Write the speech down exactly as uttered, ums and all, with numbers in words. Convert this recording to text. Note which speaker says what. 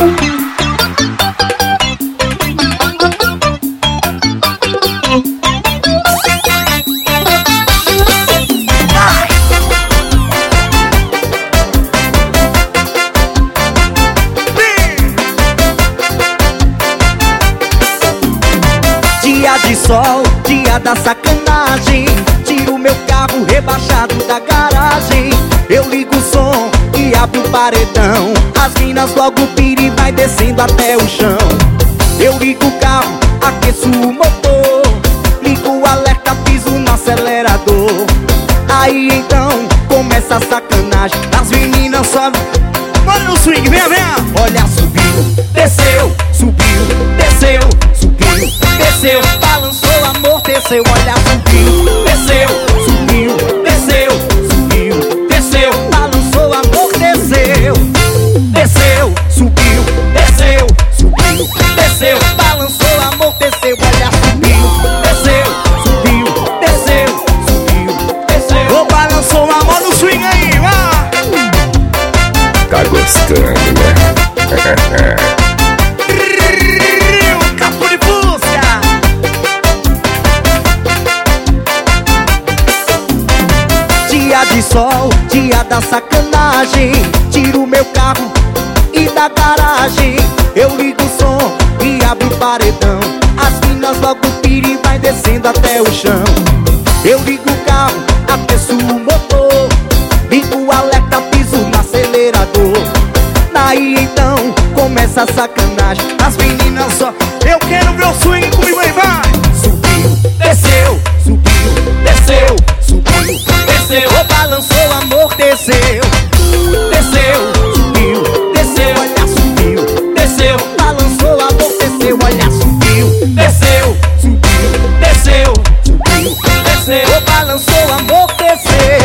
Speaker 1: Dia de sol, dia da sacanagem, tiro meu carro rebaixado da garagem. Eu ligo o som e abro o paredão, as minas logo pira e vai descendo até o chão. Eu ligo o carro, aqueço o motor, ligo o alerta, piso no acelerador. Aí então começa a sacanagem, as meninas sobem.
Speaker 2: Bora no swing, vem, vem.
Speaker 1: Olha, subiu, desceu, subiu, desceu, subiu, desceu, balançou, amorteceu. Olha, subiu, desceu, subiu, desceu, subiu, desceu, balançou, amorteceu. Desceu, subiu, desceu, subiu, desceu, balançou, amorteceu. Olha, subiu, desceu, subiu, desceu, subiu, desceu.
Speaker 2: Ô, balançou, amor no swing aí, vai.
Speaker 3: Tá gostando, né?
Speaker 2: Capo de Fusca.
Speaker 1: Dia de sol, dia da sacanagem, tiro meu carro e da garagem. Eu ligo o som e abro o paredão, as minas logo pira e vai descendo até o chão. Eu ligo o carro, aqueço o motor, ligo o alerta, piso no acelerador. Daí então começa a sacanagem, as meninas só.
Speaker 2: Eu quero ver o swing comigo aí, vai.
Speaker 1: Subiu, desceu, subiu, desceu, subiu, desceu. Oh, balançou, amorteceu. Desceu, subiu, desceu. Olha, subiu, desceu. Balançou, amorteceu. Olha, subiu, desceu, subiu, desceu, subiu, desceu. Oh, balançou, amorteceu.